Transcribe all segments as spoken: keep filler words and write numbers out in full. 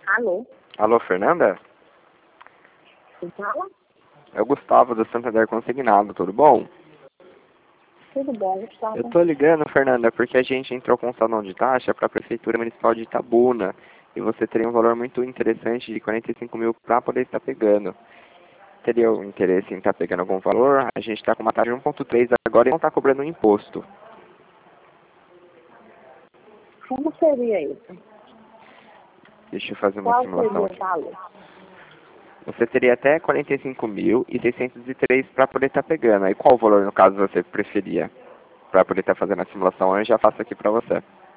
Alô? Alô, Fernanda? Quem fala? É o Gustavo do Santander Consignado, tudo bom? Tudo bom, Gustavo? Eu tô ligando, Fernanda, porque a gente entrou com um salão de taxa para a Prefeitura Municipal de Itabuna e você teria um valor muito interessante de quarenta e cinco mil para poder estar pegando. Teria o interesse em estar pegando algum valor? A gente está com uma taxa de um ponto três agora e não está cobrando um imposto. Como seria isso? Deixa eu fazer uma Qual seria simulação o aqui. valor? Você teria até quarenta e cinco mil e seiscentos e três para poder estar pegando. Aí qual valor, no caso, você preferia para poder estar fazendo a simulação? Eu já faço aqui para você.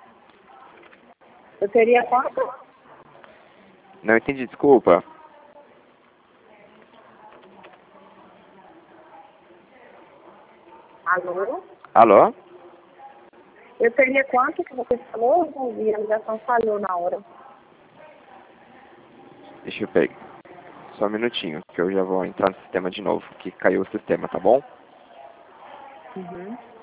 Eu teria quanto? Não entendi, desculpa. Alô? Alô? Eu teria quanto que você falou? Eu não ouvi, a ligação falhou na hora. Deixa eu pegar. Só um minutinho, que eu já vou entrar no sistema de novo, que caiu o sistema, tá bom? Uhum.